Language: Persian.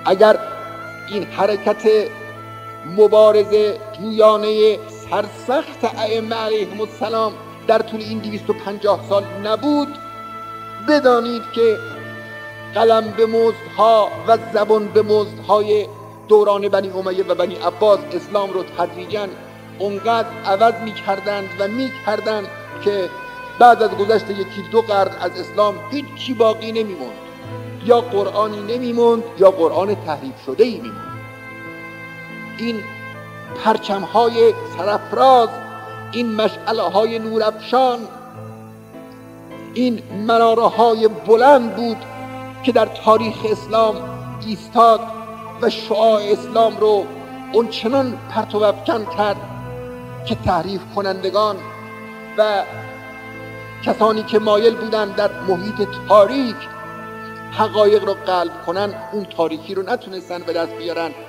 اگر این حرکت مبارزه جویانه سرسخت ائمه علیهم السلام در طول این 250 سال نبود، بدانید که قلم به مزدها و زبان به مزدهای دوران بنی امیه و بنی عباس اسلام رو تدریجاً اونقدر عوض می‌کردند و می‌کردند که بعد از گذشت 1-2 قرن از اسلام هیچی باقی نمی‌موند، یا قرآنی نمی‌موند یا قرآن تحریف شده‌ای می‌موند. این پرچم‌های سرافراز، این مشعل‌های نورافشان، این مناره‌های بلند بود که در تاریخ اسلام ایستاد و شعاع اسلام رو اونچنان پرت و افکن کرد که تحریف کنندگان و کسانی که مایل بودند در محیط تاریک حقایق رو قلب کنن، اون تاریکی رو نتونستن به دست بیارن